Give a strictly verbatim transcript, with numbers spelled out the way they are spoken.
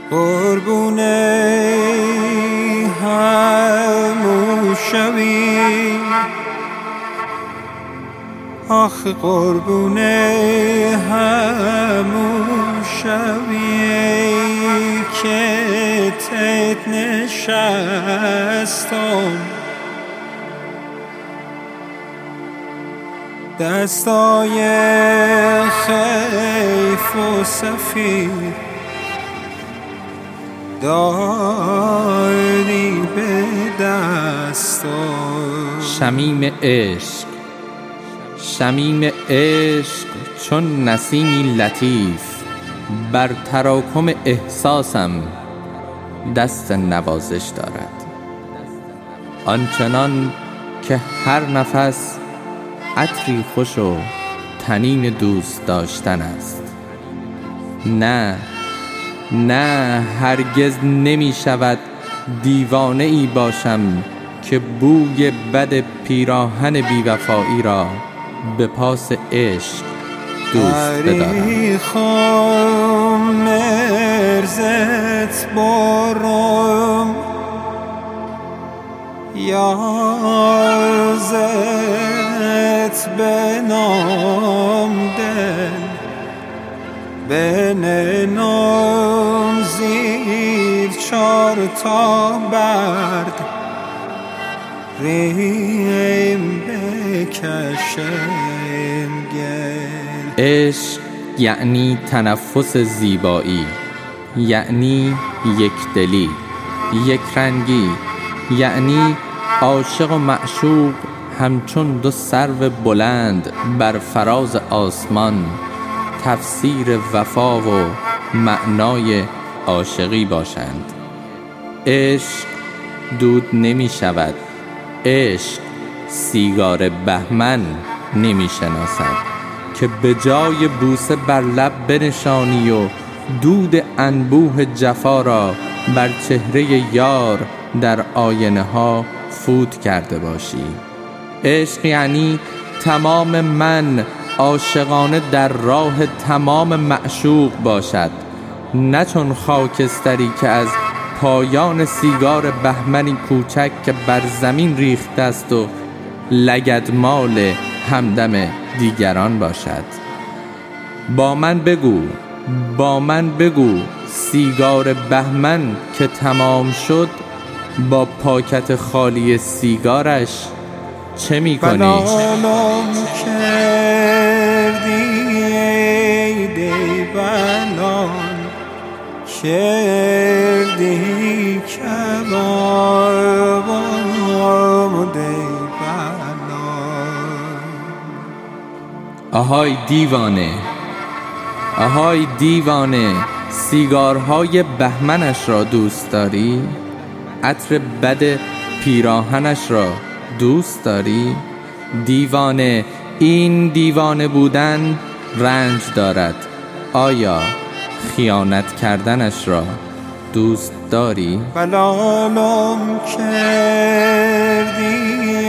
قربونه همون شبی، آخ قربونه همون شبی که تت نشستم، دستای خیف و سفید داری به دستم. شمیم عشق، شمیم عشق چون نسیمی لطیف، بر تراکم احساسم دست نوازش دارد، آنچنان که هر نفس عطری خوش و طنین دوست داشتن است. نه نه هرگز نمی شود دیوانه ای باشم که بوی بد پیراهن بیوفایی را به پاس عشق دوست بدارم. خم مرزت برم یارزت بنام دل، بنام زیر چار تا برد ریم بکشم گل. عشق یعنی تنفس زیبایی، یعنی یک دلی، یک رنگی، یعنی عاشق و معشوق همچون دو سرو بلند بر فراز آسمان تفسیر وفا و معنای عاشقی باشند. عشق دود نمی شود، عشق سیگار بهمن نمی شناسد که به جای بوسه بر لب بنشانی و دود انبوه جفا را بر چهره یار در آینه ها فوت کرده باشی. عشق یعنی تمام من عاشقانه در راه تمام معشوق باشد، نه چون خاکستری که از پایان سیگار بهمنی کوچک که بر زمین ریخته است و لگدمال همدم دیگران باشد. با من بگو، با من بگو سیگار بهمن که تمام شد با پاکت خالی سیگارش چه می کنی؟ بلالم کردی ای دی بلال کردی کبابم دی بلال. آهای دیوانه، آهای دیوانه، سیگارهای بهمنش را دوست داری؟ عطر بد پیراهنش را دوست داری؟ دیوانه، این دیوانه بودن رنج دارد. آیا خیانت کردنش را دوست داری؟ بلالم کردی